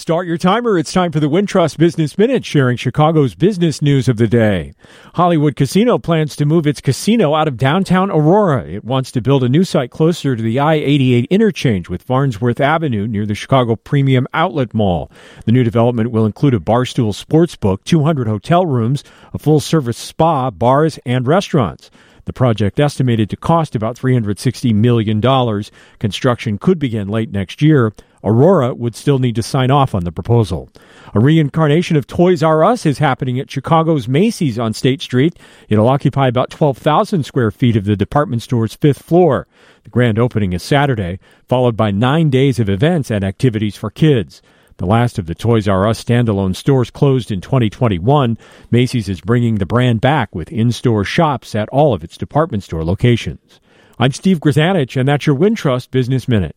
Start your timer. It's time for the Wintrust Business Minute, sharing Chicago's business news of the day. Hollywood Casino plans to move its casino out of downtown Aurora. It wants to build a new site closer to the I-88 interchange with Farnsworth Avenue near the Chicago Premium Outlet Mall. The new development will include a Barstool Sportsbook, 200 hotel rooms, a full-service spa, bars, and restaurants. The project estimated to cost about $360 million. Construction could begin late next year. Aurora would still need to sign off on the proposal. A reincarnation of Toys R Us is happening at Chicago's Macy's on State Street. It'll occupy about 12,000 square feet of the department store's fifth floor. The grand opening is Saturday, followed by 9 days of events and activities for kids. The last of the Toys R Us standalone stores closed in 2021. Macy's is bringing the brand back with in-store shops at all of its department store locations. I'm Steve Grzanich, and that's your Wintrust Business Minute.